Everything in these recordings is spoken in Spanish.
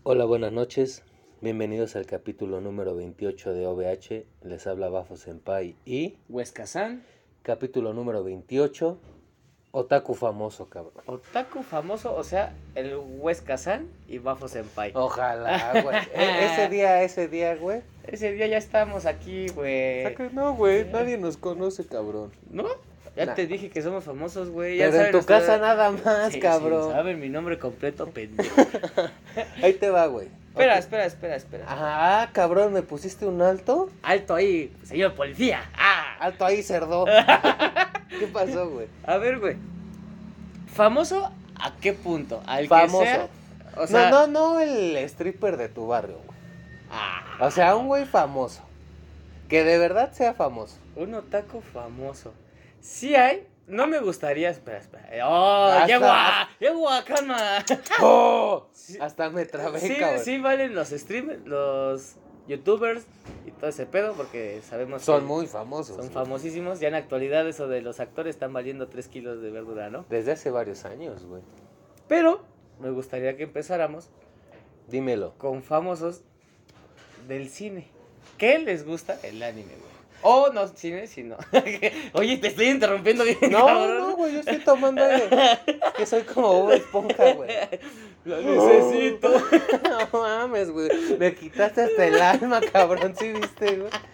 Hola, buenas noches. Bienvenidos al capítulo número 28 de OVH. Les habla Bafo Senpai y... Huesca-san. Capítulo número 28. Otaku famoso, cabrón. Otaku famoso, o sea, el Huesca-san y Bafo Senpai. Ojalá, güey. Ese día, güey. Ese día ya estamos aquí, güey. No, güey. Nadie nos conoce, cabrón. ¿No? Ya Nah. te dije que somos famosos, güey. Pero en tu casa nada más, Sí, cabrón. sí, saben mi nombre completo, pendejo. Ahí te va, güey. Espera. Ah, cabrón, ¿me pusiste un alto? Alto ahí, señor policía. Alto ahí, cerdo. ¿Qué pasó, güey? A ver, güey. ¿Famoso a qué punto? ¿Al Famoso. que sea? O sea... No el stripper de tu barrio, güey. Ah, O sea, un güey famoso. Que de verdad sea famoso. un otaku famoso. Sí hay. No me gustaría. Espera. ¡Oh! Hasta- ¡Llego a calma! ¡Oh! Sí. Hasta me trabé, Sí, cabrón. sí valen los streamers, los youtubers y todo ese pedo, porque sabemos Son que muy famosos. son güey. famosísimos. Ya en la actualidad eso de los actores están valiendo 3 kilos de verdura, ¿no? Desde hace varios años, güey. Pero me gustaría que empezáramos Dímelo. con famosos del cine. ¿Qué les gusta? El anime, güey. O no cine, sino... Oye, te estoy interrumpiendo bien, cabrón. No, güey, yo estoy tomando aire. Es que soy como Bob Esponja, güey. Lo necesito. No mames, güey. Me quitaste hasta el alma, cabrón. ¿Sí viste,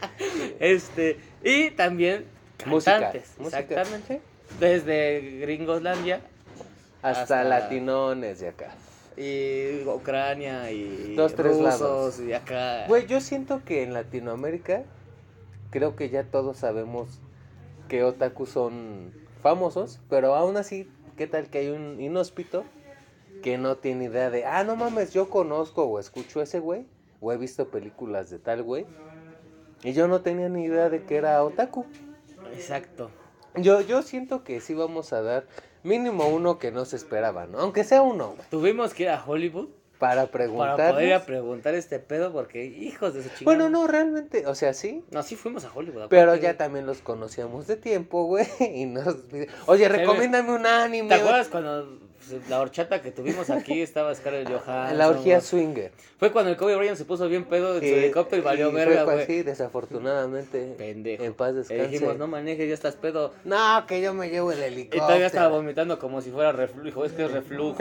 güey? Y también Música. cantantes. Música. Exactamente. Desde Gringoslandia Hasta latinones de acá. y Ucrania y 2, 3 rusos lados. y acá. Güey, yo siento que en Latinoamérica creo que ya todos sabemos que otaku son famosos, pero aún así, ¿qué tal que hay un inhóspito que no tiene idea de, no mames, yo conozco o escucho a ese güey, o he visto películas de tal güey, y yo no tenía ni idea de que era otaku? Exacto. Yo siento que sí vamos a dar mínimo uno que no se esperaba, ¿no? Aunque sea uno, güey, Tuvimos que ir a Hollywood para para preguntarnos. poder ir a preguntar este pedo porque hijos de su chingada. Bueno, no, realmente, o sea, sí. No, sí fuimos a Hollywood. Pero aparte, ya güey. también los conocíamos de tiempo, güey. Y nos... Oye, recomiéndame un anime. ¿Te acuerdas cuando la horchata que tuvimos aquí estaba Scarlett Johansson? La orgía güey? swinger. Fue cuando el Kobe Bryant se puso bien pedo en su helicóptero y valió fue verga, pues, güey. sí, desafortunadamente. Pendejo. En paz Le descanse. dijimos, no manejes, ya estás pedo. No, que yo me llevo el Y helicóptero. todavía estaba vomitando como si fuera reflujo. Dijo, es que es reflujo.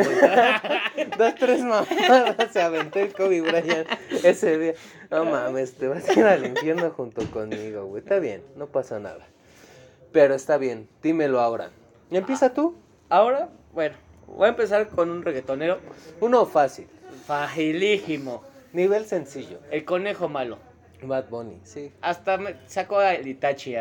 2, 3 mamadas se aventó el Kobe Bryant ese día. No mames, te vas a ir al infierno junto conmigo, güey. Está bien, no pasa nada. Pero está bien, dímelo ahora. ¿Y empieza tú? Ahora, bueno, voy a empezar con un reggaetonero Uno fácil, facilísimo. nivel sencillo. El conejo malo. Bad Bunny, sí. Hasta sacó a Itachi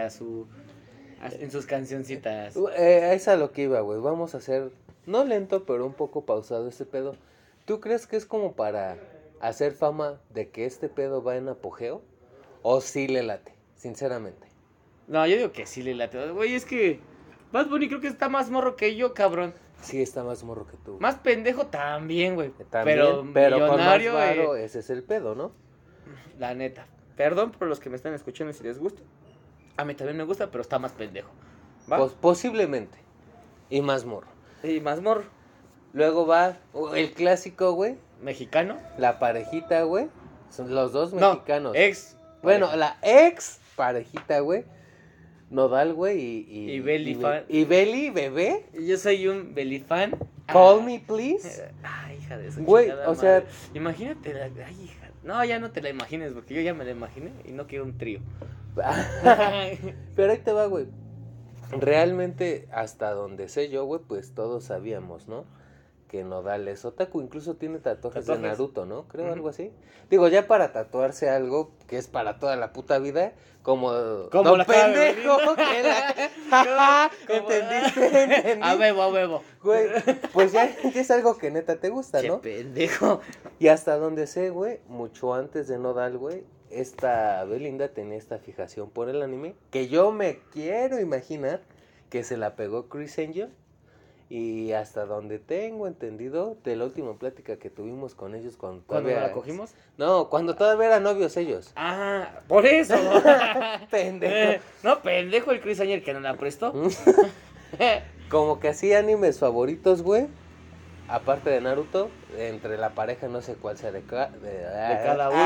en sus cancioncitas. Es a lo que iba, güey. Vamos a hacer, no lento, pero un poco pausado este pedo. ¿Tú crees que es como para hacer fama de que este pedo va en apogeo? ¿O sí le late, sinceramente? No, yo digo que sí le late. Güey, es que Bad Bunny creo que está más morro que yo, cabrón. Sí, está más morro que tú. Más pendejo también, güey. También, pero con más millonario, varo, ese es el pedo, ¿no? la neta. Perdón por los que me están escuchando si les gusta. A mí también me gusta, pero está más pendejo. ¿Va? Posiblemente. Y más morro. Y más morro. Luego va el clásico, güey. Mexicano. La parejita, güey. Son los dos No, mexicanos. Bueno, La ex parejita, güey. Nodal, güey, y Beli fan. Y Beli, bebé. yo soy un Belifan. Call me, please. Ay, hija de su Güey, chingada o sea- madre. Imagínate la... Ay, hija. No, ya no te la imagines, porque yo ya me la imaginé y no quiero un trío. Pero ahí te va, güey. Realmente, hasta donde sé yo, güey, pues todos sabíamos, ¿no? Que Nodal es otaku, incluso tiene tatuajes de Naruto, ¿no? Creo, Ujú. algo así. Digo, ya para tatuarse algo que es para toda la puta vida, como Como la cara de pendejo, Belinda. que la... Como- ¿Entendiste? ¿Entendí? A huevo. Güey, pues ya es algo que neta te gusta, Che ¿no? pendejo. Y hasta donde sé, güey, mucho antes de Nodal, güey, esta Belinda tenía esta fijación por el anime, que yo me quiero imaginar que se la pegó Chris Angel. Y hasta donde tengo entendido, de la última plática que tuvimos con ellos cuando ¿Cuándo todavía... la cogimos? No, cuando todavía eran novios ellos. Ah, por eso. Pendejo. No, pendejo el Chris Añer que no la prestó. Como que así animes favoritos, güey. aparte de Naruto, entre la pareja no sé cuál sea de cada uno.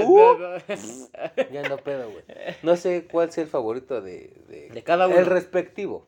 Ya no pedo, güey. No sé cuál sea el favorito De cada uno. El respectivo.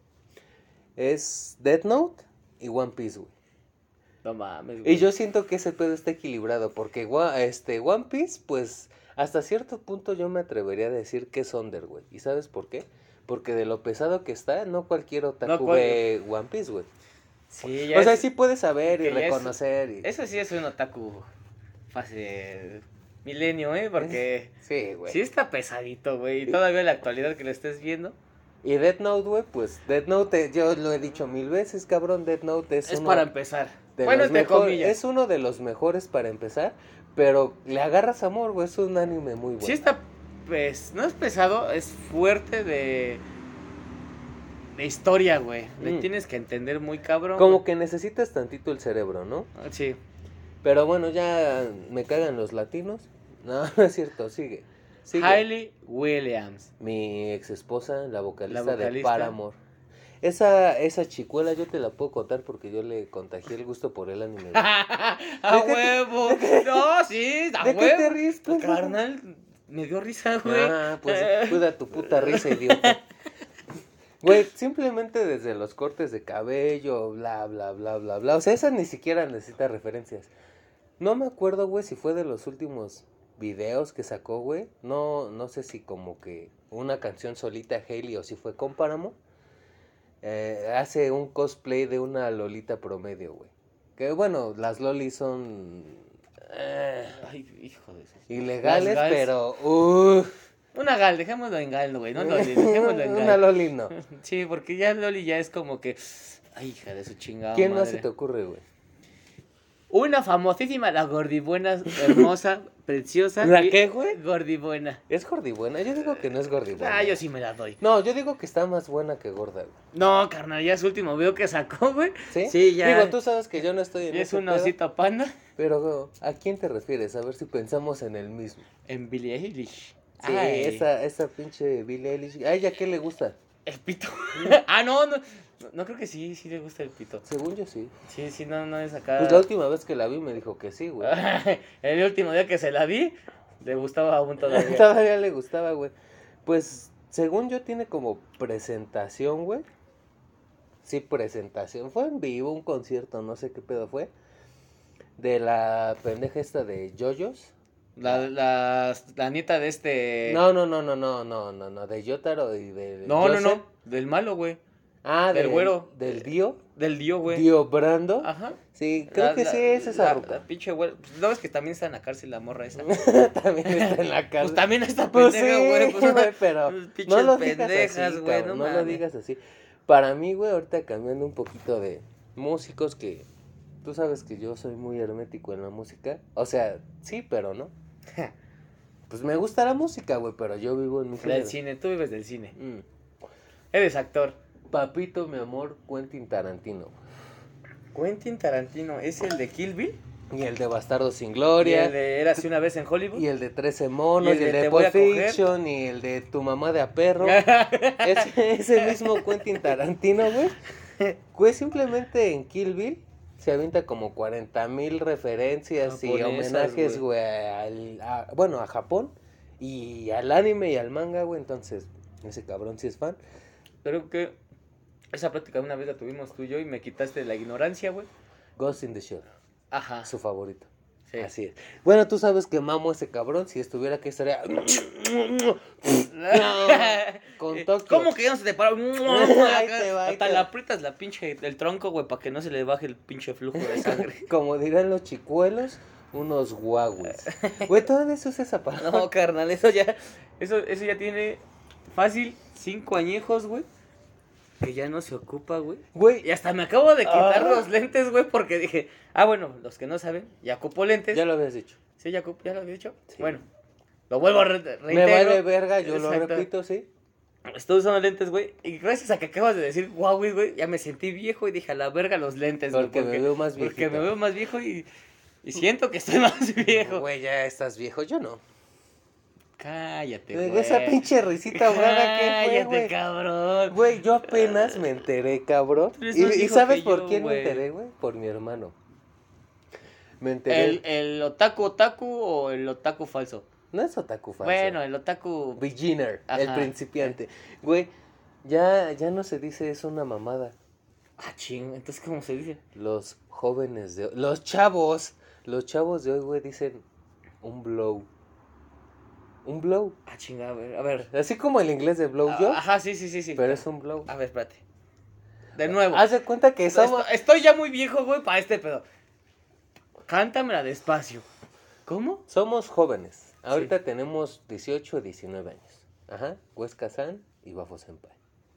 Es Death Note y One Piece, güey. No mames, güey. Y yo siento que ese pedo está equilibrado, porque One Piece, pues, hasta cierto punto yo me atrevería a decir que es under, güey. ¿Y sabes por qué? Porque de lo pesado que está, no cualquier otaku ve One Piece, güey. Sí, ya O sea, sí puedes saber y que ya reconocer. Eso sí es un otaku fase milenio, porque Sí, güey. sí está pesadito, güey. Y todavía en la actualidad que lo estés viendo. Y Death Note, güey, pues Death Note, yo lo he dicho 1000 veces, cabrón, Death Note es uno para empezar. de Bueno, los entre mejor- comillas. Es uno de los mejores para empezar, pero le agarras amor, güey, es un anime muy bueno. Sí está, pues, no es pesado, es fuerte de historia, güey. Le tienes que entender muy cabrón. Como güey. que necesitas tantito el cerebro, ¿no? Sí. Pero bueno, ya me cagan los latinos. No, no es cierto, sigue. Hayley Williams. Mi ex esposa, la vocalista de vocalista. Paramore. Esa chicuela yo te la puedo contar porque yo le contagié el gusto por el anime. ¡A ¿De qué huevo! No, sí, a ¿De huevo. qué te ríes, pues? Carnal, me dio risa, güey. Ah, pues cuida tu puta risa, idiota. Güey, simplemente desde los cortes de cabello, bla, bla, bla, bla, bla. O sea, esa ni siquiera necesita referencias. No me acuerdo, güey, si fue de los últimos videos que sacó, güey. No sé si como que una canción solita Hailey o si fue con Paramore. Hace un cosplay de una lolita promedio, güey. Que bueno, las lolis son Ay, hijo de eso. ilegales, Las gals. pero Una gal, dejémoslo en gal, güey, no Loli, dejémoslo en una gal. loli no. Sí, porque ya Loli ya es como que, ay, hija de su chingada ¿Quién más madre. se te ocurre, güey? Una famosísima, la gordibuena, hermosa, preciosa. ¿La y- qué, güey? Gordibuena. ¿Es gordibuena? Yo digo que no es gordibuena. Ah, yo sí me la doy. No, yo digo que está más buena que gorda, güey. No, carnal, ya su último video que sacó, güey. ¿Sí? Sí, ya. Digo, tú sabes que yo no estoy en Ya es ese un pedo, osito panda. pero ¿a quién te refieres? A ver si pensamos en el mismo. En Billie Eilish. Sí, Ay, esa pinche Billie Eilish. ¿A ella qué le gusta? El pito. No creo que sí le gusta el pito. Según yo sí. Sí, no es acá. Pues la última vez que la vi me dijo que sí, güey. El último día que se la vi, le gustaba aún todavía. Todavía le gustaba, güey. Pues, según yo, tiene como presentación, güey. Sí, presentación. Fue en vivo, un concierto, no sé qué pedo fue. De la pendeja esta de JoJo's. La nieta de este. No, de Yotaro y de Yose. No. Del malo, güey. Ah, del güero. Del Dio. Del Dio, güey. Dio Brando. Ajá. Sí, creo que sí es esa ruca. La pinche güey. Pues, no, es que también está en la cárcel la morra esa. También está en la cárcel. Pues también está Pues pendeja, sí, güey. Pues, güey, pero pinches no lo digas pendejas, así, güey, cabrón, no no lo mames. digas así. Para mí, güey, ahorita cambiando un poquito de músicos que tú sabes que yo soy muy hermético en la música. O sea, sí, pero no. Pues me gusta la música, güey, pero yo vivo en mi Del género. cine, tú vives del cine. Mm. Eres actor. Papito, mi amor, Quentin Tarantino. Quentin Tarantino, ¿es el de Kill Bill? Y el de Bastardo sin ¿Y Gloria. el de Érase una vez en Hollywood? Y el de 13 monos, y el de Te voy a Pulp coger. Fiction, y el de Tu mamá de a perro. Ese mismo Quentin Tarantino, güey. Güey, simplemente en Kill Bill se avienta como 40,000 referencias y Japonesas, homenajes, güey, bueno, a Japón y al anime y al manga, güey. Entonces, ese cabrón sí es fan. Pero que esa plática una vez la tuvimos tú y yo y me quitaste la ignorancia, güey. Ghost in the Shell, Ajá. su favorito. Sí. Así es. Bueno, tú sabes que mamo ese cabrón. Si estuviera aquí estaría con Tokio. ¿Cómo que ya no se te para? Ahí te va, ahí Hasta te la va. aprietas la pinche el tronco, güey, para que no se le baje el pinche flujo de sangre. Como dirán los chicuelos, unos guagues. Güey, todavía se usa esa palabra. No, carnal, eso ya tiene fácil 5 añejos, güey. Que ya no se ocupa, güey. Güey, Y hasta me acabo de quitar Ah. los lentes, güey, porque dije, bueno, los que no saben, ya ocupo lentes. ya lo habías dicho. Sí, ya lo había dicho. Sí. Bueno, lo vuelvo a reiterar. Me vale verga, yo lo Exacto. repito, sí. Estoy usando lentes, güey, y gracias a que acabas de decir Huawei, güey, ya me sentí viejo y dije a la verga los lentes, güey. Porque me veo más Porque viejito. me veo más viejo y siento que estoy más viejo. Güey, ya estás viejo, yo no. Cállate, De güey. esa pinche risita ahogada que fue, Cállate, güey. cabrón. Güey, yo apenas me enteré, cabrón. Tú eres más ¿Y viejo sabes que por yo, quién güey. me enteré, güey? Por mi hermano. Me enteré. ¿El otaku o el otaku falso? No es otaku falso. Bueno, el otaku... Beginner, el Ajá. principiante. Güey, ya no se dice es una mamada. Ah, ching, entonces, ¿cómo se dice? Los jóvenes de hoy, los chavos de hoy, güey, dicen un blow. Un blow. Ah, chinga, a ver. Así como el inglés de blow job, Ajá, sí. pero es un blow. A ver, espérate. De nuevo. Haz de cuenta que somos... Estoy ya muy viejo, güey, para este pedo. Cántamela despacio. ¿Cómo? Somos jóvenes. Ahorita tenemos 18 o 19 años. Ajá, Huesca San y Bafo Senpai.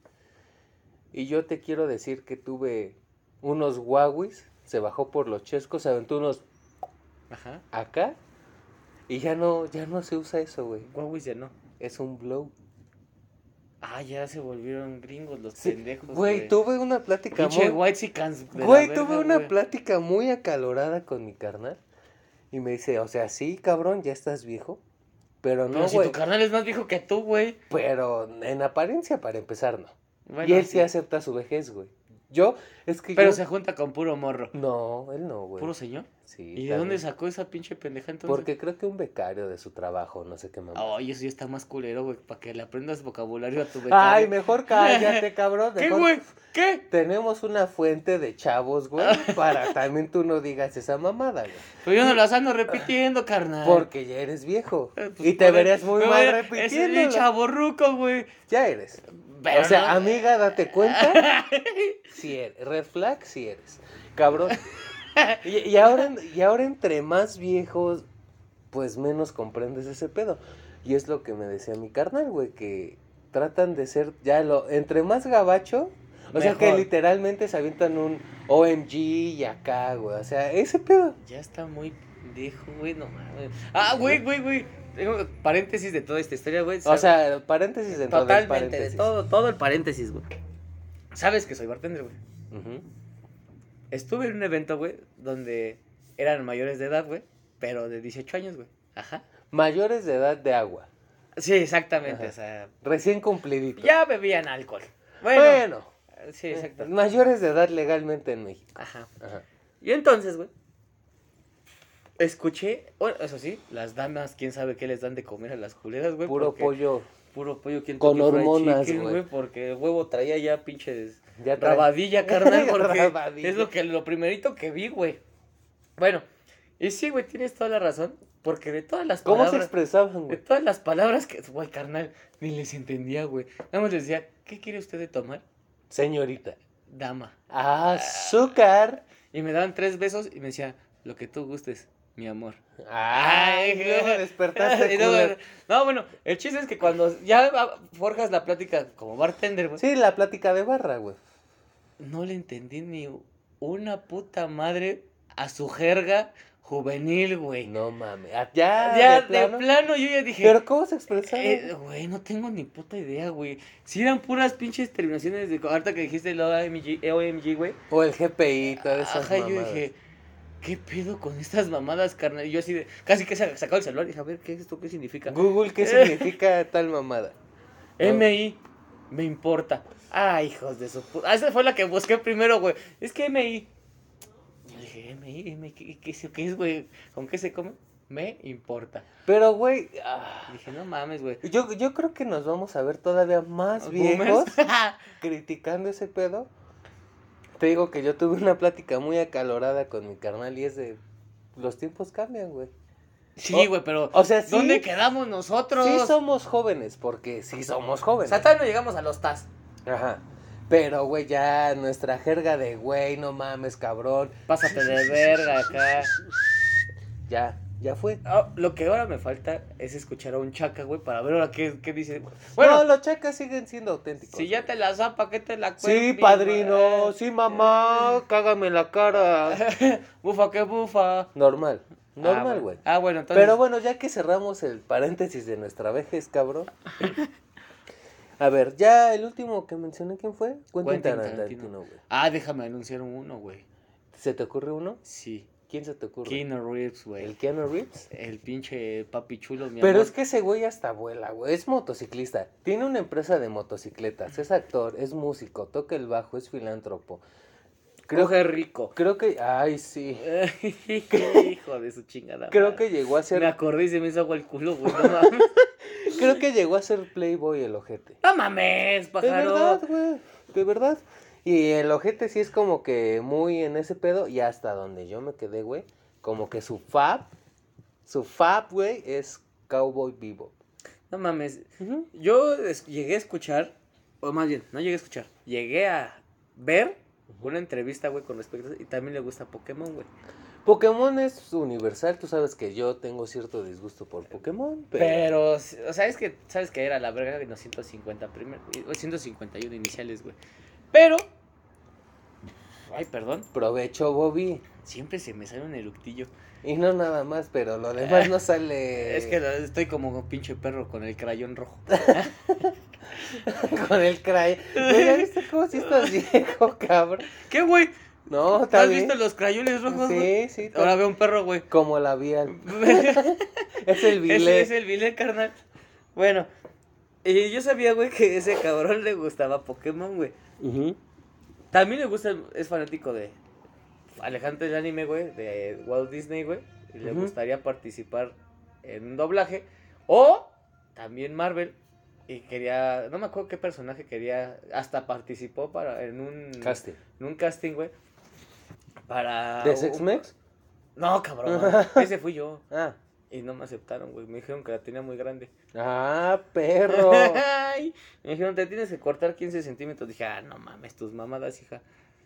Y yo te quiero decir que tuve unos Huawis, se bajó por los chescos, se aventó unos Ajá. acá y ya no se usa eso, güey. Huawei ya no. Es un blow. Ah, ya se volvieron gringos los Sí, pendejos. güey, tuve una plática Pinche muy... whitexicans de la Güey, verga, tuve una güey. plática muy acalorada con mi carnal. Y me dice, o sea, sí, cabrón, ya estás viejo. Pero Pero no, si güey. tu carnal es más viejo que tú, güey. Pero en apariencia, para empezar, no. Bueno, Y él sí acepta su vejez, güey. Pero se junta con puro morro. No, él no, güey. ¿Puro señor? Sí. ¿Y de también. dónde sacó esa pinche pendeja entonces? Porque creo que un becario de su trabajo, no sé qué mamá. Ay, eso ya está más culero, güey, para que le aprendas vocabulario a tu becario. Ay, mejor cállate, cabrón. ¿Qué, mejor- güey? ¿Qué? Tenemos una fuente de chavos, güey, para también tú no digas esa mamada, güey. Pero yo no las ando repitiendo, carnal. Porque ya eres viejo. Pues, Y te por verías muy me mal voy a- Es repitiendo. el chavorruco, güey. Ya eres. Pero o sea, no- amiga, date cuenta. Si eres. Red flag, si eres. Cabrón. Y ahora entre más viejos, pues menos comprendes ese pedo. Y es lo que me decía mi carnal, güey, que tratan de ser entre más gabacho, o sea que Mejor. literalmente se avientan un OMG y acá, güey. O sea, ese pedo. Ya está muy pendejo, güey, no mames. Ah, güey. Tengo paréntesis de toda esta historia, güey. O sea, paréntesis dentro del totalmente, paréntesis. de todo el paréntesis, güey. Sabes que soy bartender, güey. Ujú. Estuve en un evento, güey, donde eran mayores de edad, güey, pero de 18 años, güey. Ajá. Mayores de edad de agua. Sí, exactamente, Ajá. o sea, Recién cumplidito. ya bebían alcohol. Bueno, Bueno. sí, exacto. Mayores de edad legalmente en México. Ajá. Ajá. Y entonces, güey, escuché, bueno, eso sí, las damas, quién sabe qué les dan de comer a las culeras, güey. Puro porque- pollo. Puro pollo Kentucky Con Fried hormonas, Chicken, güey. Porque el huevo traía ya pinches Ya trae- rabadilla, carnal, porque Rabadilla. es lo primerito que vi, güey. Bueno, y sí, güey, tienes toda la razón, porque de todas las ¿Cómo se palabras, expresaban, de güey? todas las palabras que, güey, carnal, ni les entendía, güey. Nada más les decía, ¿qué quiere usted de tomar? Señorita. Dama. Azúcar. Y me daban 3 besos y me decía, lo que tú gustes, mi amor. Ay, luego despertaste, Y luego- culero. no, bueno, el chiste es que cuando ya forjas la plática como bartender, güey, Sí, la plática de barra, güey. no le entendí ni una puta madre a su jerga juvenil, güey. No mames. Ya, Ya, de plano. yo ya dije, Pero ¿cómo se expresaban? güey, no tengo ni puta idea, güey. Si eran puras pinches terminaciones de, ahorita que dijiste el OMG, güey. O el GPI, todas esas Ajá, yo mamadas. dije, ¿qué pedo con estas mamadas, carnal? Y yo así de, casi que sacaba el celular y dije, a ver, ¿qué es esto? ¿Qué significa? Google, ¿qué significa tal mamada? No. MI, me importa. Ay, hijos de su puta. Esa fue la que busqué primero, güey. Es que MI. Yo dije, MI, ¿qué es, güey? ¿Con qué se come? Me importa. Pero, güey, Dije, no mames, güey. yo creo que nos vamos a ver todavía más ¿Boomers? viejos criticando ese pedo. Te digo que yo tuve una plática muy acalorada con mi carnal y es de... Los tiempos cambian, güey. Sí, güey, pero O sea, sí. ¿dónde quedamos nosotros? Sí somos jóvenes, porque sí somos jóvenes. O sea, todavía no llegamos a los TAS. Ajá. Pero, güey, ya nuestra jerga de, güey, no mames, cabrón. Pásate de verga acá. Ya fue. Ah, lo que ahora me falta es escuchar a un chaca, güey, para ver ahora qué dice. Bueno, No, los chacas siguen siendo auténticos. si ya te la zapa, ¿qué te la Sí, cuento? padrino, sí, mamá, cágame la cara. Bufa, qué bufa. Normal, Ah, normal, güey. bueno, entonces. Pero bueno, ya que cerramos el paréntesis de nuestra vejez, cabrón. A ver, ya el último que mencioné, ¿quién fue? Quentin Tarantino, güey. Ah, déjame anunciar uno, güey. ¿Se te ocurre uno? Sí. ¿Quién se te ocurre? Keanu Reeves, güey. ¿El Keanu Reeves? El pinche papi chulo, mi Pero amor. es que ese güey hasta vuela, güey. Es motociclista. Tiene una empresa de motocicletas. Es actor, es músico, toca el bajo, es filántropo. Coge rico. Creo que, ay, sí. Hijo de su chingada. Creo madre. que llegó a ser, Me acordé y se me hizo agua el culo, güey. No mames. creo que llegó a ser Playboy el ojete. No mames, De pájaro. verdad, güey, de verdad. Y el ojete sí es como que muy en ese pedo, y hasta donde yo me quedé, güey, como que su fab, güey, es Cowboy Bebop. No mames. Ujú. Yo llegué a escuchar, o más bien, no llegué a escuchar, llegué a ver una entrevista, güey, con respecto, y también le gusta Pokémon, güey. Pokémon es universal, tú sabes que yo tengo cierto disgusto por Pokémon, Pero, o sea, sabes que era la verga de los 150 primeros, 151 iniciales, güey. Pero, ay, perdón, provecho, Bobby. siempre se me sale un eructillo. Y no nada más, pero lo demás no sale. Es que estoy como un pinche perro con el crayón rojo. Con el cray. ¿Ya viste cómo si estás viejo, cabrón? ¿Qué, güey? No, está ¿Has bien. visto los crayones rojos, güey? Sí, sí. Ahora veo un perro, güey. Como labial. Es el Ese bilé. es el Vile, carnal. Bueno, y yo sabía, güey, que ese cabrón le gustaba Pokémon, güey. Ujú. También le gusta, es fanático de Alejandro del anime, güey, de Walt Disney, güey. Y le Ujú. gustaría participar en un doblaje. O también Marvel. Y quería, no me acuerdo qué personaje quería, hasta participó en un casting, güey. Para... ¿De Sex Mex? No, cabrón, ese fui yo. Ah. Y no me aceptaron, güey. Me dijeron que la tenía muy grande. Ah, perro. Ay, me dijeron, te tienes que cortar 15 centímetros. Dije, ah, no mames, tus mamadas, hija.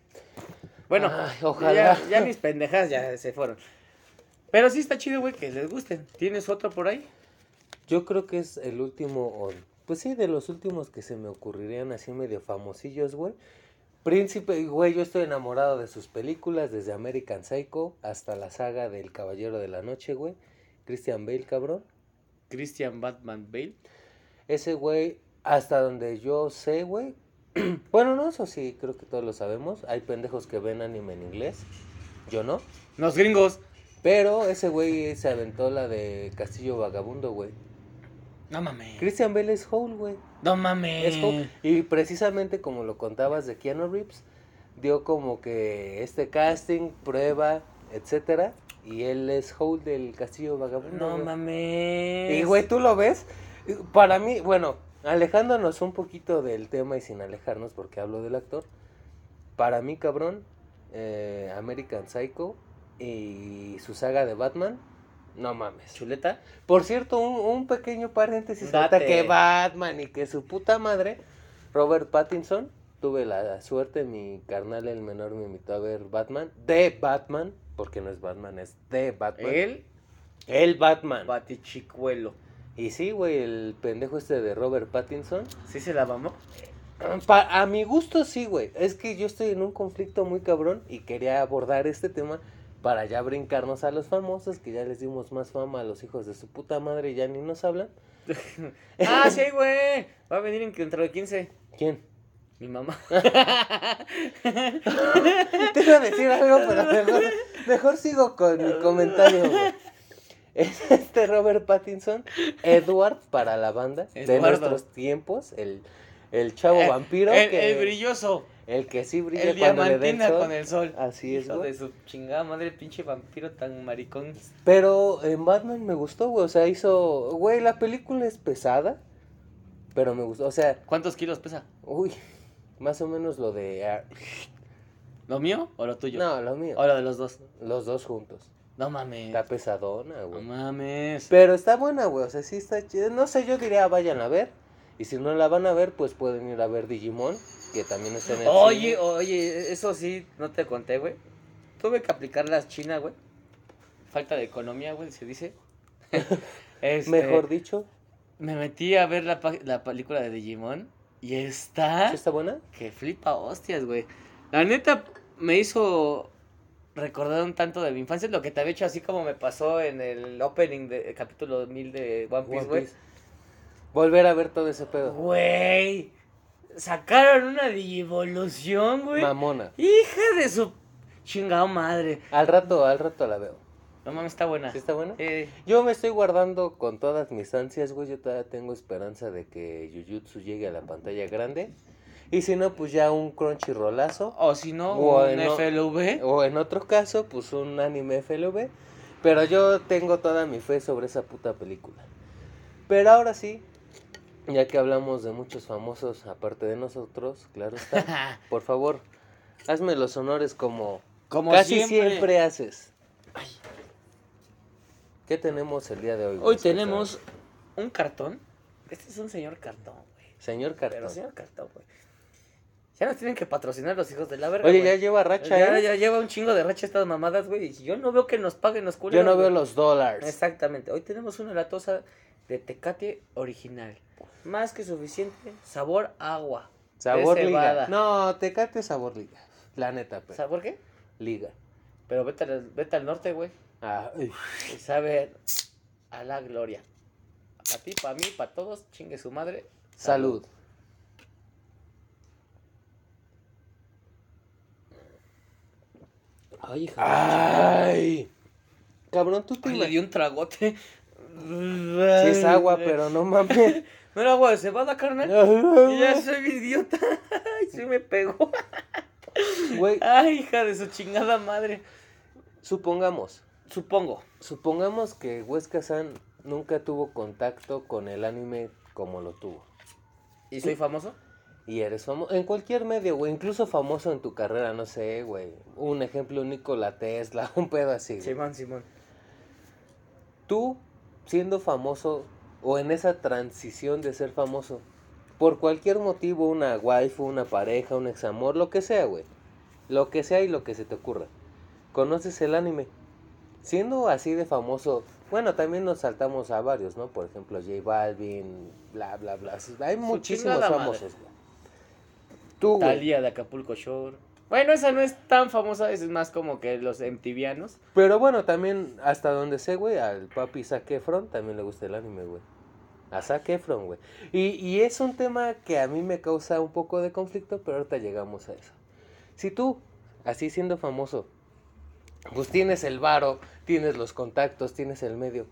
Bueno, Ay, ojalá. ya mis pendejas ya se fueron. Pero sí está chido, güey, que les gusten. ¿Tienes otro por ahí? Yo creo que es el último, pues sí, de los últimos que se me ocurrirían así medio famosillos, güey. Príncipe, güey, yo estoy enamorado de sus películas, desde American Psycho hasta la saga del Caballero de la Noche, güey. Christian Bale, cabrón. Christian Batman Bale. Ese güey, hasta donde yo sé, güey. Bueno, no, eso sí, creo que todos lo sabemos. Hay pendejos que ven anime en inglés. Yo no. Los gringos. Pero ese güey se aventó la de Castillo Vagabundo, güey. No mames. Christian Bale es Howl, güey. No mames. Es Howl. Y precisamente como lo contabas de Keanu Reeves, dio como que este casting, prueba, etcétera. Y él es Howl del Castillo Vagabundo. No güey. mames. Y güey, ¿tú lo ves? Para mí, bueno, alejándonos un poquito del tema y sin alejarnos porque hablo del actor. Para mí, cabrón, American Psycho y su saga de Batman, no mames. ¿Chuleta? Por cierto, un pequeño paréntesis. Date. Hasta que Batman y que su puta madre, Robert Pattinson, tuve la suerte, mi carnal el menor me invitó a ver Batman, de Batman, porque no es Batman, es de Batman. El Batman. Batichicuelo. Y sí, güey, el pendejo este de Robert Pattinson. ¿Sí se la mamó? A mi gusto sí, güey. Es que yo estoy en un conflicto muy cabrón y quería abordar este tema para ya brincarnos a los famosos, que ya les dimos más fama a los hijos de su puta madre y ya ni nos hablan. Ah, sí, güey. Va a venir dentro de 15. ¿Quién? Mi mamá. Te iba a decir algo, pero mejor sigo con mi comentario, güey. Es este Robert Pattinson, Edward para la banda de Eduardo. nuestros tiempos, el chavo vampiro. El brilloso. El que sí brilla El cuando le da el diamantina sol. con el sol. Así es, Hijo güey. de su chingada madre, pinche vampiro tan maricón. Pero en Batman me gustó, güey. O sea, hizo. Güey, la película es pesada. Pero me gustó. O sea, ¿Cuántos kilos pesa? uy. Más o menos lo de. ¿Lo mío o lo tuyo? No, lo mío. O lo de los dos. Los dos juntos. No mames. Está pesadona, No güey. mames. Pero está buena, güey. O sea, sí está chida. No sé, yo diría vayan a ver. Y si no la van a ver, pues pueden ir a ver Digimon. Que también está en el cine. Oye, eso sí, no te conté, güey. Tuve que aplicar las chinas, güey. Falta de economía, güey, se dice. Mejor dicho. Me metí a ver la película de Digimon. Y está... ¿Sí está buena? Que flipa hostias, güey. La neta me hizo recordar un tanto de mi infancia. Lo que te había hecho así como me pasó en el opening del capítulo 1000 de One Piece, güey. Volver a ver todo ese pedo. Güey. Sacaron una Digivolución, güey. Mamona. Hija de su chingada madre. Al rato la veo. No mames, está buena. ¿Sí está buena? Sí. Yo me estoy guardando con todas mis ansias, güey. Yo todavía tengo esperanza de que Jujutsu llegue a la pantalla grande. Y si no, pues ya un Crunchyrollazo. O si no, un FLV. O en otro caso, pues un anime FLV. Pero yo tengo toda mi fe sobre esa puta película. Pero ahora sí, ya que hablamos de muchos famosos aparte de nosotros, claro está. Por favor, hazme los honores como casi siempre haces. Ay. ¿Qué tenemos el día de hoy? Hoy tenemos un cartón. Este es un señor cartón, güey. Señor cartón. Pero señor cartón, güey. Ya nos tienen que patrocinar los hijos de la verga. Oye, güey. ya lleva racha, ya lleva un chingo de racha estas mamadas, güey. Y yo no veo que nos paguen los culeros. Yo no veo los dólares. Exactamente. Hoy tenemos una latosa de Tecate original. Más que suficiente. Sabor agua. Sabor liga. No, Tecate sabor liga. La neta, pero. ¿Sabor qué? Liga. Pero vete al norte, güey. Y sabe a la gloria. A ti, para mí, para todos, chingue su madre. Salud. Ay, hija. Ay. Cabrón, tú te le di un tragote. Sí es agua, pero no mames. ¿No era agua de cebada, carnal? Ya soy idiota. Ay, sí me pegó. Güey. Ay, hija de su chingada madre. Supongamos que Huesca-san nunca tuvo contacto con el anime como lo tuvo. ¿Y soy famoso? Y eres famoso en cualquier medio, güey, incluso famoso en tu carrera, no sé, güey. Un ejemplo, Nikola Tesla, un pedo así. Güey. Simón. Tú, siendo famoso, o en esa transición de ser famoso, por cualquier motivo, una waifu, una pareja, un examor, lo que sea, güey. Lo que sea y lo que se te ocurra. ¿Conoces el anime? Siendo así de famoso, bueno, también nos saltamos a varios, ¿no? Por ejemplo, J Balvin, bla, bla, bla. Hay muchísimos famosos, güey. Tú, Thalía de Acapulco Shore. Bueno, esa no es tan famosa, es más como que los MTVianos. Pero bueno, también, hasta donde sé, güey, al papi Zac Efron también le gusta el anime, güey. A Zac Efron, güey. Y es un tema que a mí me causa un poco de conflicto, pero ahorita llegamos a eso. Si tú, así siendo famoso, pues tienes el varo, tienes los contactos, tienes el medio,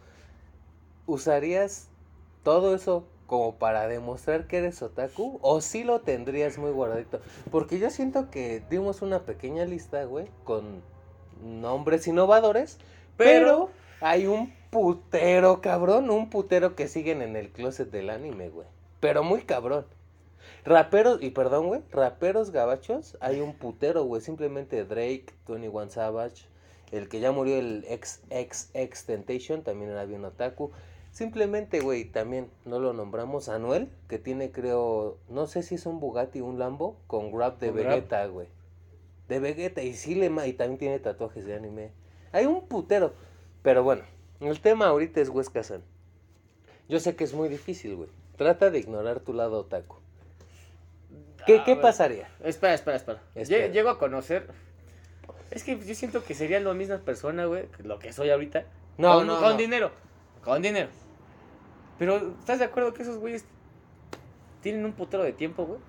¿usarías todo eso como para demostrar que eres otaku? ¿O sí lo tendrías muy guardadito? Porque yo siento que dimos una pequeña lista, güey, con nombres innovadores, pero hay un putero, cabrón, un putero que siguen en el closet del anime, güey. Pero muy cabrón. Raperos, y perdón, güey, raperos gabachos, hay un putero, güey. Simplemente Drake, 21 Savage, el que ya murió, el XXX Temptation, también era bien otaku. Simplemente, güey, también no lo nombramos. Anuel, que tiene, creo, no sé si es un Bugatti o un Lambo, con rap de Vegeta, güey. De Vegeta, y y también tiene tatuajes de anime. Hay un putero. Pero bueno, el tema ahorita es Huesca-san. Yo sé que es muy difícil, güey. Trata de ignorar tu lado otaku. ¿Qué pasaría? Espera. Llego a conocer. Es que yo siento que sería la misma persona, güey, que lo que soy ahorita. Con dinero. Con dinero. Pero, ¿estás de acuerdo que esos güeyes tienen un putero de tiempo, güey?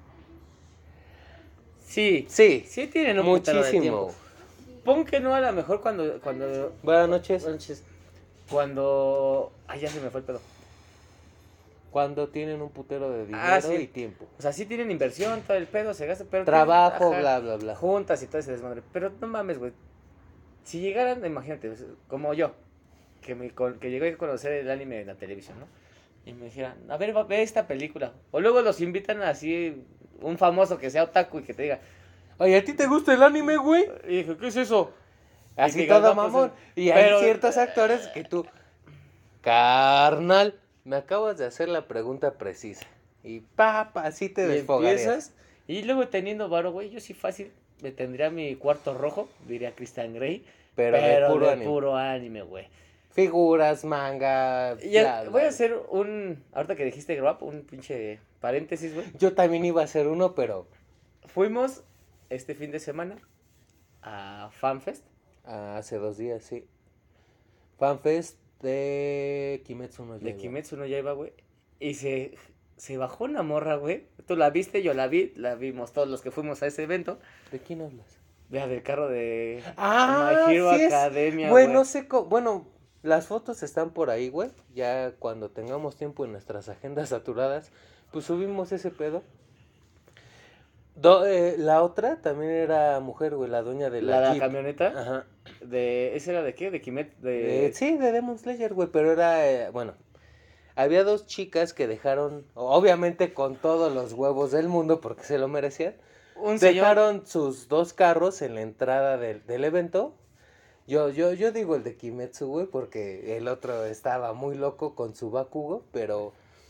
Sí tienen un putero de tiempo. Pon que no, a lo mejor cuando... Buenas noches. Cuando... Ay, ya se me fue el pedo. Cuando tienen un putero de dinero y tiempo. O sea, sí tienen inversión, todo el pedo, se gasta, pero... Trabajo, bla, bla, bla. Juntas y todo ese desmadre. Pero no mames, güey. Si llegaran, imagínate, como yo, que llegué a conocer el anime en la televisión, ¿no? Y me dijeran, a ver, ve esta película. O luego los invitan así, un famoso que sea otaku y que te diga, oye, ¿a ti te gusta el anime, güey? Y dije, ¿qué es eso? Así todo mamón. Y hay ciertos actores que tú, carnal, me acabas de hacer la pregunta precisa. Y así te desfogarías. Y luego teniendo varo, güey, yo sí fácil me tendría mi cuarto rojo, diría Christian Grey. Pero de puro anime, güey. Figuras, manga. Voy a hacer ahorita que dijiste Grow Up, un pinche paréntesis, güey. Yo también iba a hacer uno, pero... Fuimos este fin de semana a FanFest. Hace 2 días, sí. FanFest de Kimetsu no Yaiba. De Kimetsu no Yaiba, güey. Y se bajó una morra, güey. Tú la viste, yo la vimos todos los que fuimos a ese evento. ¿De quién hablas? Vea, del carro de My Hero Academia, güey. No sé bueno, las fotos están por ahí, güey. Ya cuando tengamos tiempo en nuestras agendas saturadas, pues subimos ese pedo. La otra también era mujer, güey, la dueña de la Jeep. camioneta. Ajá. ¿Ese era de qué? ¿De Kimet? Sí, de Demon Slayer, güey, pero era, bueno, había dos chicas que dejaron, obviamente con todos los huevos del mundo, porque se lo merecían, dejaron sus dos carros en la entrada del evento. Yo digo el de Kimetsu, güey, porque el otro estaba muy loco con su Bakugo, pero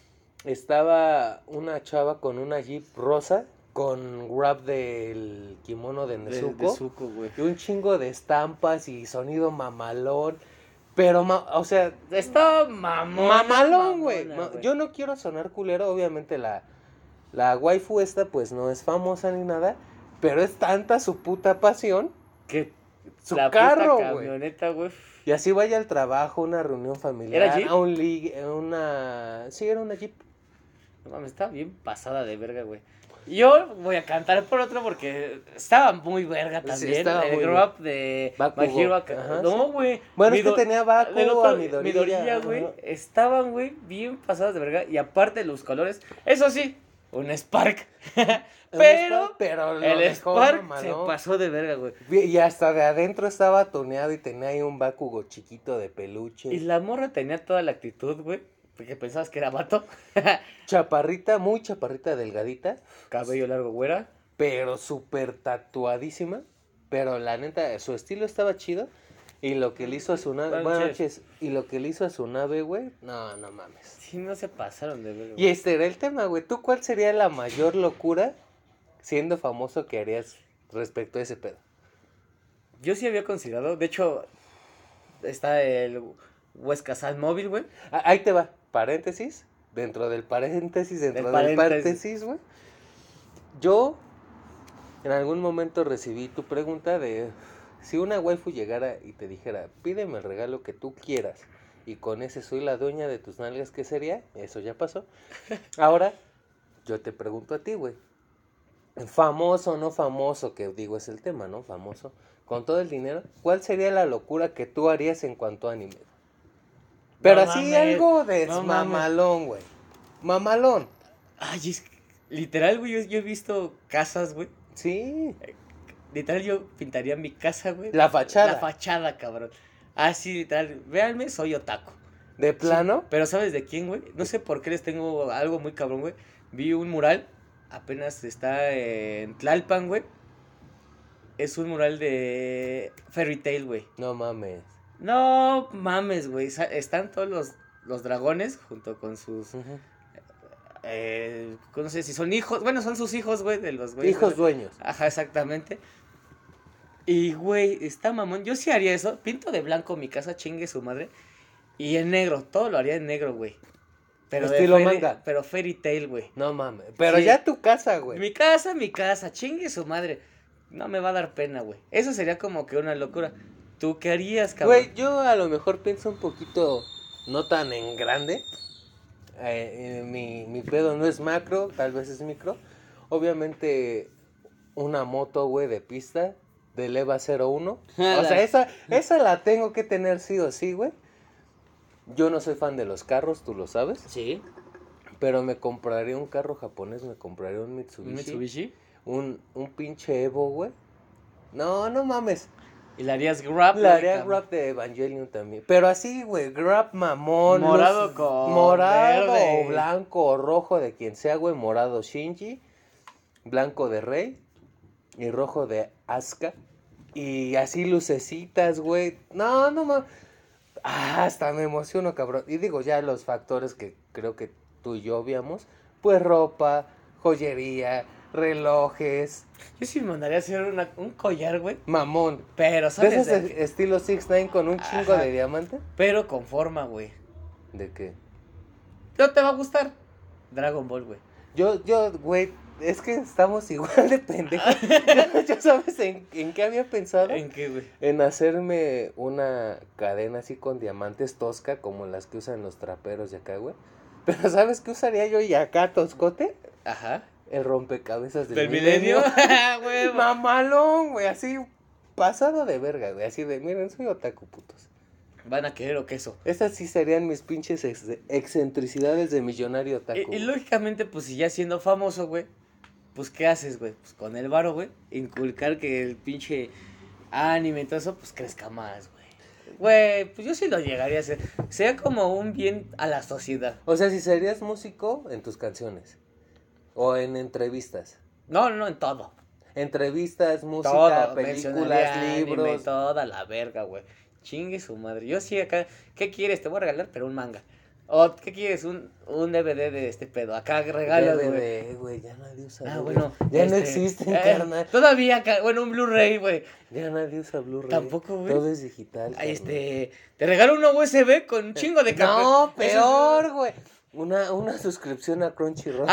estaba una chava con una Jeep rosa con wrap del kimono de Nezuko, güey. Y un chingo de estampas y sonido mamalón. Pero, o sea, está mamalón, güey. Yo no quiero sonar culero, obviamente la waifu esta pues no es famosa ni nada, pero es tanta su puta pasión que su carro, güey. Camioneta, güey. Y así vaya al trabajo, una reunión familiar, ¿Era Jeep? Sí, era una Jeep. No mames, está bien pasada de verga, güey. Yo voy a cantar por otro porque estaba muy verga también. Sí, el grow up de My Hero Academia. No, güey. Bueno, es que tenía Bakugo a Midoriya, güey. Estaban, güey, bien pasadas de verga. Y aparte los colores, eso sí, un Spark. pero el Spark se pasó de verga, güey. Y hasta de adentro estaba toneado y tenía ahí un Bakugo chiquito de peluche. Y la morra tenía toda la actitud, güey. Porque pensabas que era vato. Chaparrita, muy chaparrita, delgadita. Cabello largo, güera. Pero súper tatuadísima. Pero la neta, su estilo estaba chido. Y lo que le hizo a su nave. Buenas noches. Y lo que le hizo a su nave, güey. No mames. Sí, no se pasaron de ver. Y este era el tema, güey. ¿Tú cuál sería la mayor locura siendo famoso que harías respecto a ese pedo? Yo sí había considerado. De hecho, está el Huesca Sal Móvil, güey. Ahí te va. Paréntesis. Dentro del paréntesis, güey. Yo en algún momento recibí tu pregunta de si una waifu llegara y te dijera, pídeme el regalo que tú quieras y con ese soy la dueña de tus nalgas, ¿qué sería? Eso ya pasó. Ahora, yo te pregunto a ti, güey. Famoso o no famoso, que digo es el tema, ¿no? Famoso. Con todo el dinero, ¿cuál sería la locura que tú harías en cuanto a anime? Pero no, así mames, algo de mamalón, güey. Mamalón. Ay, es que, literal, güey, yo he visto casas, güey. Sí. Literal, yo pintaría mi casa, güey. La fachada. La fachada, cabrón. Así, literal. Véanme, soy otaku. ¿De plano? Sí, pero ¿sabes de quién, güey? No sé por qué les tengo algo muy cabrón, güey. Vi un mural, apenas está en Tlalpan, güey. Es un mural de Fairy Tail, güey. No mames. No mames, güey. Están todos los dragones junto con sus... Uh-huh. No sé si son hijos. Bueno, son sus hijos, güey, de los güeyes. Hijos dueños. Ajá, exactamente. Y, güey, está mamón. Yo sí haría eso. Pinto de blanco mi casa, chingue su madre. Y en negro. Todo lo haría en negro, güey. Pero estilo manga. Pero Fairy Tail, güey. No mames. Pero sí. Ya tu casa, güey. Mi casa. Chingue su madre. No me va a dar pena, güey. Eso sería como que una locura. ¿Tú qué harías, cabrón? Güey, yo a lo mejor pienso un poquito no tan en grande. Mi pedo no es macro, tal vez es micro. Obviamente una moto, güey, de pista del EVA 01. O sea, esa la tengo que tener sí o sí, güey. Yo no soy fan de los carros, tú lo sabes. Sí. Pero me compraría un carro japonés, me compraría un Mitsubishi. ¿Un Mitsubishi? Un pinche Evo, güey. No mames. ¿Y le harías grab? Le haría grab de Evangelion también. Pero así, güey, grab mamón. Morado con morado verde. O blanco o rojo de quien sea, güey. Morado Shinji. Blanco de Rey. Y rojo de Asuka. Y así lucecitas, güey. No mames. Hasta me emociono, cabrón. Y digo, ya los factores que creo que tú y yo obviamos. Pues ropa, joyería, relojes. Yo sí me mandaría a hacer un collar, güey. Mamón. Pero, ¿sabes? ¿De esos estilo 6ix9ine con un chingo de diamante? Pero con forma, güey. ¿De qué? ¿No te va a gustar? Dragon Ball, güey. Yo, güey, es que estamos igual de pendejos. ¿Yo sabes en qué había pensado? ¿En qué, güey? En hacerme una cadena así con diamantes tosca, como las que usan los traperos de acá, güey. Pero ¿sabes qué usaría yo y acá, toscote? Ajá. El rompecabezas del milenio. Güey, mamalón, güey, así pasado de verga, güey, así de, miren, soy otaku, putos. Van a querer o queso. Esas sí serían mis pinches excentricidades de millonario otaku. Y lógicamente, pues si ya siendo famoso, güey, pues, ¿qué haces, güey? Pues con el varo, güey, inculcar que el pinche anime y todo eso, pues crezca más, güey. Güey, pues yo sí lo llegaría a hacer. Sea como un bien a la sociedad. O sea, si serías músico en tus canciones. O en entrevistas. No, en todo. Entrevistas, música, Todo, películas, anime, libros. toda la verga, güey. Chingue su madre. Yo sí acá, ¿qué quieres? Te voy a regalar, pero un manga. O, ¿qué quieres? Un DVD de este pedo. Acá regalas, güey. DVD, güey, ya nadie usa Ah, DVD. bueno. Ya no existen, carnal. Todavía, bueno, un Blu-ray, güey. Ya nadie usa Blu-ray. Tampoco, güey. Todo es digital. Te regalo una USB con un chingo de No, peor, güey. Una suscripción a Crunchyroll.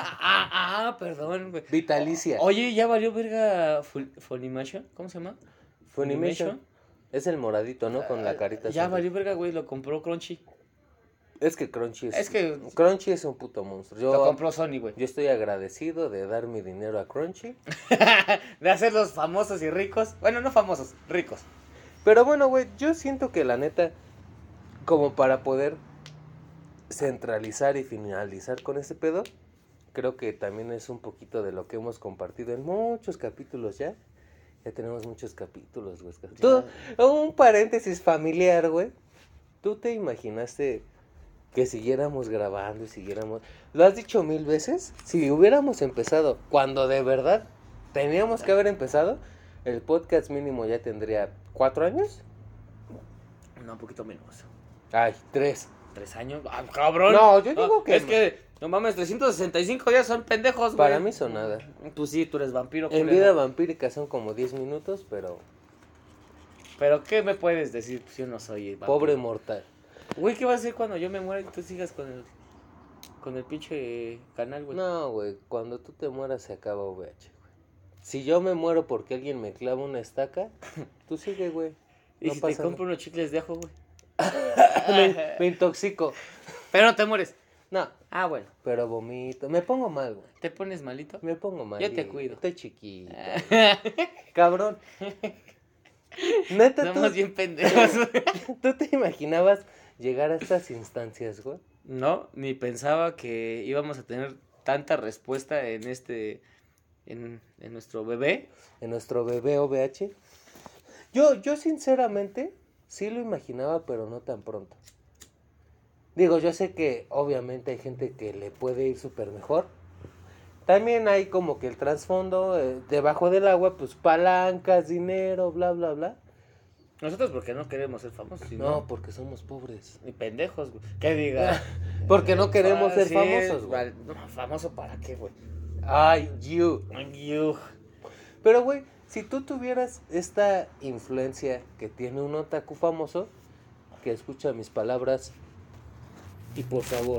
Perdón, güey. Vitalicia. Oye, ¿ya valió verga Funimation? ¿Cómo se llama? Funimation. Es el moradito, ¿no? Con la carita. Ya valió verga, güey. Lo compró Crunchy. Es que Crunchy Crunchy es un puto monstruo. Lo compró Sony, güey. Yo estoy agradecido de dar mi dinero a Crunchy. De hacerlos famosos y ricos. Bueno, no famosos, ricos. Pero bueno, güey, yo siento que la neta, como para poder centralizar y finalizar con ese pedo, creo que también es un poquito de lo que hemos compartido en muchos capítulos ya. Ya tenemos muchos capítulos, güey. Tú, un paréntesis familiar, güey. ¿Tú te imaginaste que siguiéramos grabando y siguiéramos? ¿Lo has dicho 1000 veces? Si hubiéramos empezado cuando de verdad teníamos que haber empezado, el podcast mínimo ya tendría 4 años. No, un poquito menos. Ay, 3. 3 años. ¡Ah, cabrón! No, yo digo que... Es que, no mames, 365 días son pendejos, güey. Para mí son nada. Pues sí, tú eres vampiro. En vida vampírica son como 10 minutos, pero... ¿Pero qué me puedes decir? Pues yo no soy vampiro. Pobre mortal. Güey, ¿qué vas a hacer cuando yo me muera y tú sigas con el pinche canal, güey? No, güey, cuando tú te mueras se acaba VH, güey. Si yo me muero porque alguien me clava una estaca, tú sigue, güey. ¿Y si te compro unos chicles de ajo, güey? me intoxico. Pero no te mueres. No. Ah, bueno. Pero vomito. Me pongo mal, güey. ¿Te pones malito? Me pongo mal. Yo te cuido. Estoy chiquito. Cabrón. Neta, somos bien pendejos. ¿Tú te imaginabas llegar a estas instancias, güey? No, ni pensaba que íbamos a tener tanta respuesta en en nuestro bebé. En nuestro bebé OVH. Yo sinceramente sí lo imaginaba, pero no tan pronto. Digo, yo sé que obviamente hay gente que le puede ir súper mejor. También hay como que el trasfondo, debajo del agua, pues palancas, dinero, bla, bla, bla. Nosotros porque no queremos ser famosos. No, porque somos pobres. Ni pendejos, güey. ¿Qué diga? Porque no queremos ser famosos, güey. No, ¿famoso para qué, güey? Ay, you. You. Pero, güey, si tú tuvieras esta influencia que tiene un otaku famoso, que escucha mis palabras, y por favor,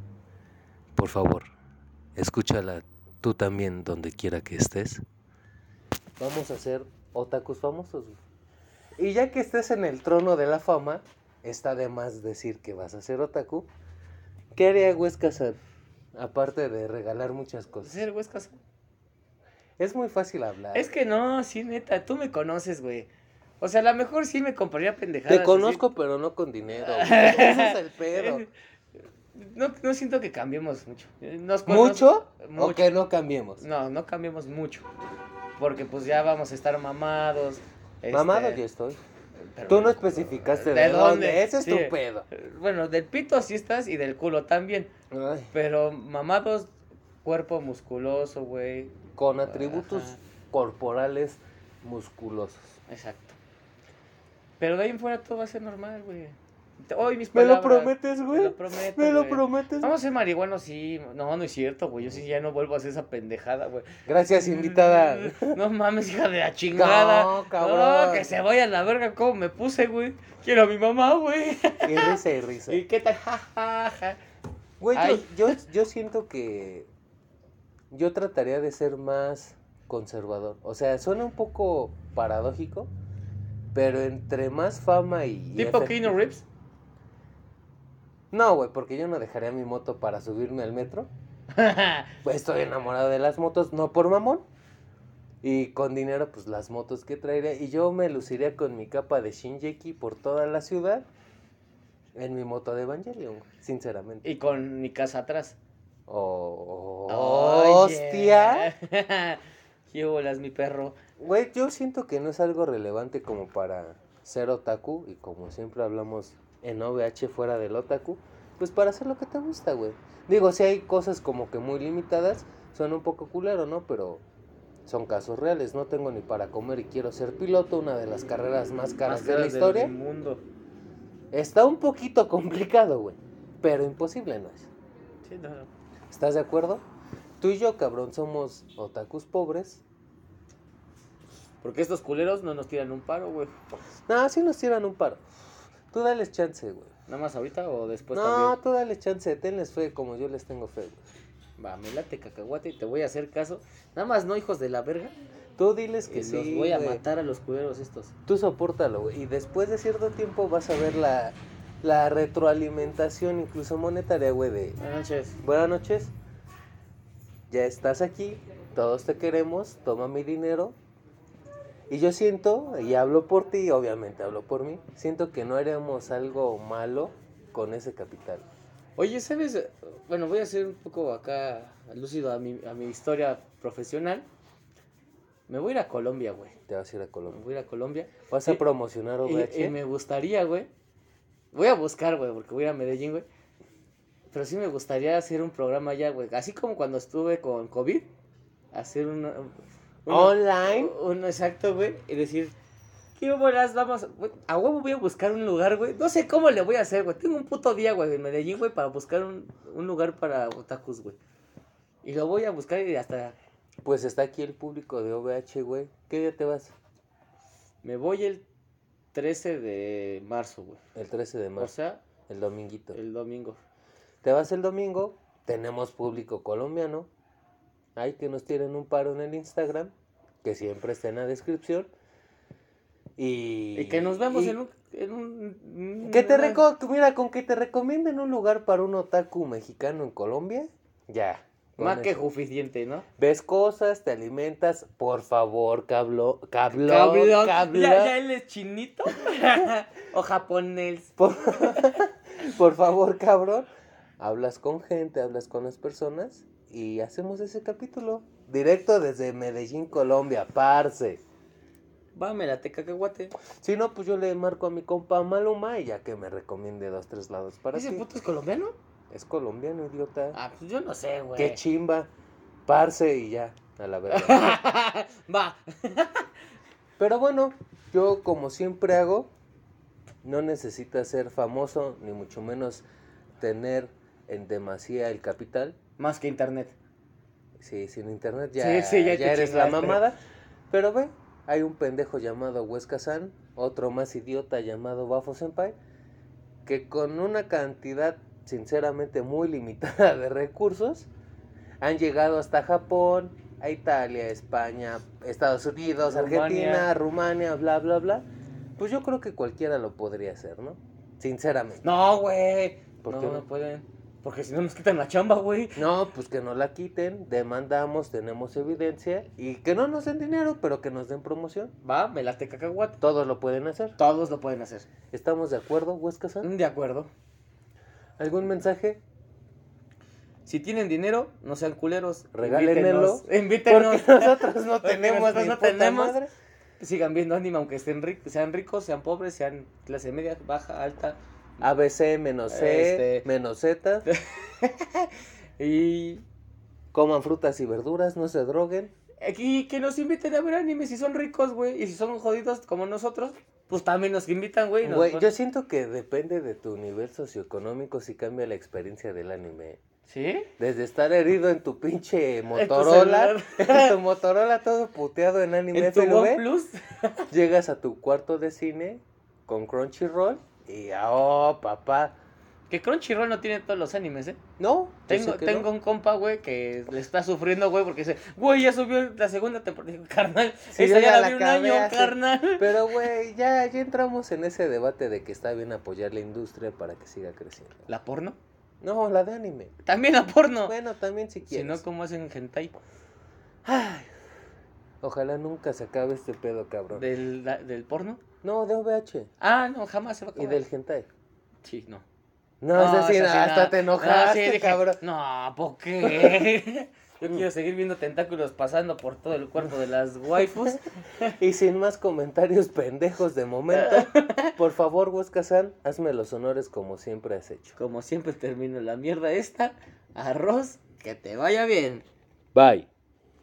escúchala tú también donde quiera que estés. Vamos a ser otakus famosos, güey. Y ya que estés en el trono de la fama, está de más decir que vas a ser otaku. ¿Qué haría Huesca San? Aparte de regalar muchas cosas. ¿Ser Huesca San? Es muy fácil hablar. Es que no, sí, neta, tú me conoces, güey. O sea, a lo mejor sí me compraría pendejadas. Te conozco, así, pero no con dinero. Ese es el pedo. No siento que cambiemos mucho. ¿Mucho? ¿O que no cambiemos? No cambiemos mucho. Porque pues ya vamos a estar mamados. Mamado ya estoy. Pero tú no especificaste de dónde. Ese es tu pedo. Bueno, del pito sí estás y del culo también. Ay. Pero mamados, cuerpo musculoso, güey. Con atributos corporales musculosos. Exacto. Pero de ahí en fuera todo va a ser normal, güey. Hoy mis palabras. ¿Me lo prometes, güey? Me lo prometo, ¿Me lo prometes? Vamos a ser marihuanos, sí. No es cierto, güey. Yo sí ya no vuelvo a hacer esa pendejada, güey. Gracias, invitada. No mames, hija de la chingada. No, cabrón. No, que se vaya a la verga cómo me puse, güey. Quiero a mi mamá, güey. Y risa y risa. ¿Y qué tal? Ja. Güey, yo siento que yo trataría de ser más conservador. O sea, suena un poco paradójico, pero entre más fama y... ¿Tipo Keanu Reeves? No, güey, porque yo no dejaría mi moto para subirme al metro. Pues estoy enamorado de las motos, no por mamón. Y con dinero, pues las motos que traería. Y yo me luciría con mi capa de Shinjeki por toda la ciudad. En mi moto de Evangelion, sinceramente. Y con mi casa atrás. ¡Hostia! ¿Qué bolas, mi perro? Güey, yo siento que no es algo relevante como para ser otaku. Y como siempre hablamos en OVH fuera del otaku, pues para hacer lo que te gusta, güey. Digo, si hay cosas como que muy limitadas, son un poco culero, ¿no? Pero son casos reales. No tengo ni para comer y quiero ser piloto, una de las carreras más caras de la historia. Del mundo. Está un poquito complicado, güey. Pero imposible no es. Sí, no. ¿Estás de acuerdo? Tú y yo, cabrón, somos otakus pobres. Porque estos culeros no nos tiran un paro, güey. No, sí nos tiran un paro. Tú dales chance, güey. ¿Nada más ahorita o después no, también? No, tú dales chance, tenles fe como yo les tengo fe, güey. Va, me late cacahuate y te voy a hacer caso. Nada más no, hijos de la verga. Tú diles que sí, los voy a matar a los culeros estos. Tú sopórtalo, güey. Y después de cierto tiempo vas a ver la retroalimentación, incluso monetaria, güey, de... Buenas noches. Buenas noches. Ya estás aquí, todos te queremos, toma mi dinero. Y yo siento, y hablo por ti, obviamente hablo por mí, siento que no haríamos algo malo con ese capital. Oye, ¿sabes? Bueno, voy a hacer un poco acá lúcido a mi historia profesional. Me voy a ir a Colombia, güey. Te vas a ir a Colombia. Me voy a ir a Colombia. ¿Vas a promocionar OVH? Y me gustaría, güey. Voy a buscar, güey, porque voy a ir a Medellín, güey. Pero sí me gustaría hacer un programa allá, güey. Así como cuando estuve con COVID. Hacer online. Exacto, güey. Y decir, ¿qué bolas? Vamos, güey, a huevo voy a buscar un lugar, güey. No sé cómo le voy a hacer, güey. Tengo un puto día, güey, en Medellín, güey, para buscar un lugar para otakus, güey. Y lo voy a buscar y hasta... Pues está aquí el público de OVH, güey. ¿Qué día te vas? Me voy el 13 de marzo, güey. El 13 de marzo. O sea... el dominguito. El domingo. Te vas el domingo. Tenemos público colombiano. Hay que nos tienen un paro en el Instagram. Que siempre está en la descripción. Y que nos vemos en un mira, con que te recomienden un lugar para un otaku mexicano en Colombia, ya. Más que suficiente, ¿no? Ves cosas, te alimentas, por favor, cabrón. ¿Ya él es chinito? ¿O japonés? Por favor, cabrón. Hablas con gente, hablas con las personas y hacemos ese capítulo. Directo desde Medellín, Colombia, parce. Va, me late cacahuate. Si no, pues yo le marco a mi compa Maluma y ya que me recomiende 2, 3 lados para ti. ¿Ese puto es colombiano? Es colombiano, idiota. Ah, pues yo no sé, güey. Qué chimba. Parce y ya, a la verdad. Va. Pero bueno, yo como siempre hago, no necesitas ser famoso, ni mucho menos tener en demasía el capital. Más que internet. Sí, sin internet ya, ya eres chingaste. la mamada. Pero ve, hay un pendejo llamado Huesca-san, otro más idiota llamado Bafo Senpai, que con una cantidad sinceramente muy limitada de recursos han llegado hasta Japón, a Italia, España, Estados Unidos, Argentina, Rumania, bla, bla, bla. Pues yo creo que cualquiera lo podría hacer, ¿no? Sinceramente. No, güey. ¿Por qué no pueden? Porque si no nos quitan la chamba, güey. No, pues que no la quiten, demandamos, tenemos evidencia y que no nos den dinero, pero que nos den promoción. Va, me late cacahuate. Todos lo pueden hacer. Todos lo pueden hacer. ¿Estamos de acuerdo, Huesca-san? De acuerdo. ¿Algún mensaje? Si tienen dinero, no sean culeros. Regálenmelo. Invítenos. Porque nosotros no tenemos ni no puta tenemos. madre. Sigan viendo anime, aunque sean ricos, sean pobres, sean clase media, baja, alta. ABC menos C menos Z. Y coman frutas y verduras, no se droguen. Y que nos inviten a ver anime si son ricos, güey. Y si son jodidos como nosotros, pues también nos invitan, güey. Güey, yo siento que depende de tu nivel socioeconómico si cambia la experiencia del anime. ¿Sí? Desde estar herido en tu pinche Motorola, en tu Motorola todo puteado en anime ¿En tu FLV, OnePlus? llegas a tu cuarto de cine con Crunchyroll y oh, papá. Que Crunchyroll no tiene todos los animes, ¿eh? No, tengo un compa, güey, que le está sufriendo, güey, porque dice, güey, ya subió la segunda temporada. Digo, carnal, sí, esa ya la vi un acabé año, carnal. Pero, güey, ya entramos en ese debate de que está bien apoyar la industria para que siga creciendo. ¿La porno? No, la de anime. También la porno. Bueno, también si quieres. Si no, ¿cómo hacen hentai? Ay, ojalá nunca se acabe este pedo, cabrón. ¿Del porno? No, de OVH. Ah, no, jamás se va a acabar. Y del hentai. Sí, no. No, hasta te enojaste, dije, cabrón. No, ¿por qué? Yo quiero seguir viendo tentáculos pasando por todo el cuerpo de las waifus. Y sin más comentarios pendejos de momento, por favor, Huesca-san, hazme los honores como siempre has hecho. Como siempre termino la mierda esta, arroz, que te vaya bien. Bye.